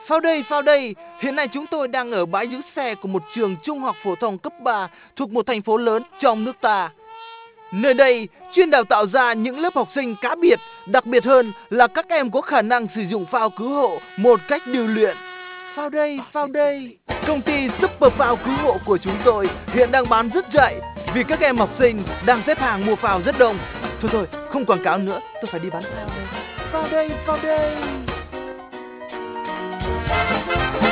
Phao đây. Hiện nay chúng tôi đang ở bãi giữ xe của một trường trung học phổ thông cấp 3 thuộc một thành phố lớn trong nước ta. Nơi đây chuyên đào tạo ra những lớp học sinh cá biệt, đặc biệt hơn là các em có khả năng sử dụng phao cứu hộ một cách điêu luyện. Phao đây. Công ty Super Phao cứu hộ của chúng tôi hiện đang bán rất chạy vì các em học sinh đang xếp hàng mua phao rất đông. Thôi, không quảng cáo nữa, tôi phải đi bán phao đây. Phao đây.